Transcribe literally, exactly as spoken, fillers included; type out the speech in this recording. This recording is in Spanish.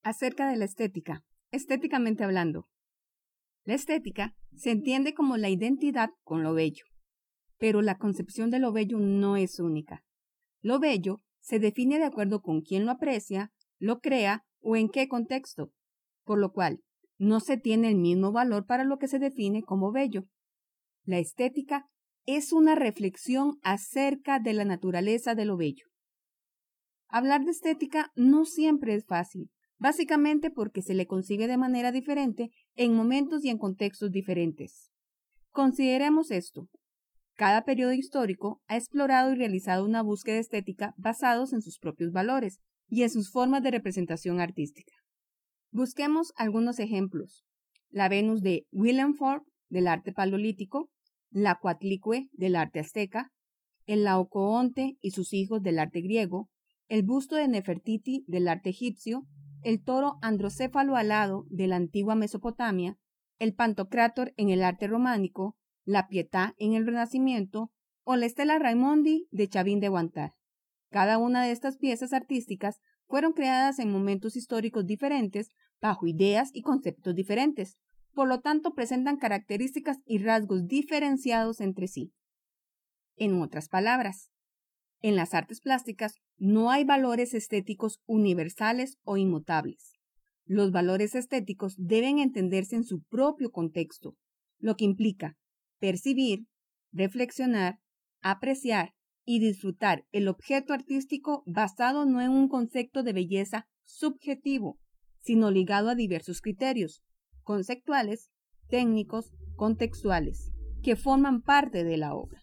Acerca de la estética, estéticamente hablando. La estética se entiende como la identidad con lo bello, pero la concepción de lo bello no es única. Lo bello se define de acuerdo con quién lo aprecia, lo crea o en qué contexto, por lo cual no se tiene el mismo valor para lo que se define como bello. La estética es una reflexión acerca de la naturaleza de lo bello. Hablar de estética no siempre es fácil, básicamente porque se le concibe de manera diferente en momentos y en contextos diferentes. Consideremos esto. Cada periodo histórico ha explorado y realizado una búsqueda estética basados en sus propios valores y en sus formas de representación artística. Busquemos algunos ejemplos. La Venus de Willem Ford, del arte paleolítico, la Coatlicue, del arte azteca, el Laocoonte y sus hijos, del arte griego, el busto de Nefertiti, del arte egipcio, el toro androcéfalo alado, de la antigua Mesopotamia, el Pantocrátor en el arte románico, la Pietà en el Renacimiento o la Stella Raimondi de Chavín de Guantar. Cada una de estas piezas artísticas fueron creadas en momentos históricos diferentes, bajo ideas y conceptos diferentes, por lo tanto presentan características y rasgos diferenciados entre sí. En otras palabras, en las artes plásticas no hay valores estéticos universales o inmutables. Los valores estéticos deben entenderse en su propio contexto, lo que implica percibir, reflexionar, apreciar y disfrutar el objeto artístico basado no en un concepto de belleza subjetivo, sino ligado a diversos criterios conceptuales, técnicos, contextuales, que forman parte de la obra.